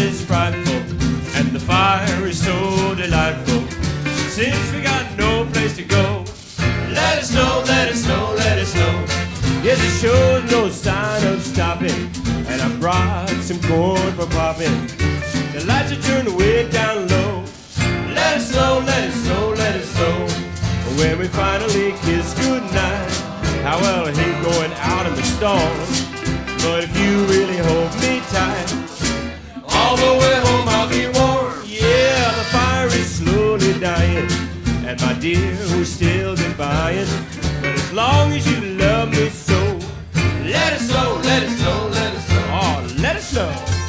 is frightful, and the fire is so delightful. Since we got no place to go, let it snow, let it snow, let it snow. Yes, it shows no sign of stopping, and I brought some corn for popping. The lights are turned way down low. Let it snow, let it snow, let it snow. When we finally kiss goodnight, how well I hate going out in the storm. But if you really hold me tight, all the way home I'll be warm. Yeah, the fire is slowly dying, and my dear, we're still goodbying. But as long as you love me so, let it snow, let it snow, let it snow. Oh, let it snow.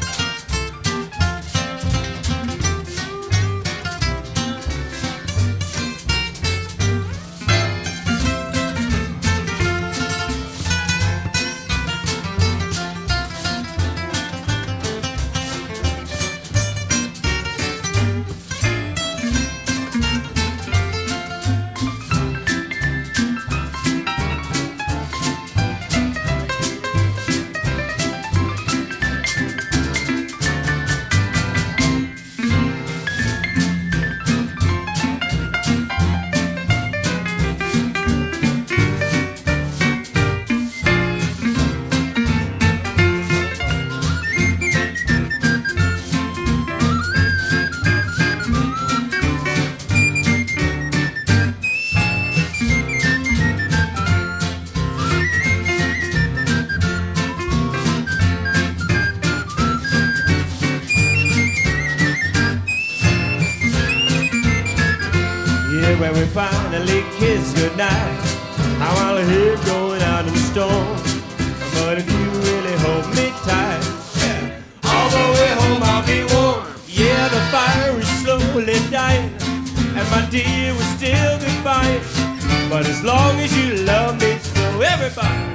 When we finally kiss goodnight, how I'll hate going out in the storm. But if you really hold me tight, yeah, all the way home I'll be warm. Yeah, the fire is slowly dying, and my dear, we're still goodbye. But as long as you love me so, everybody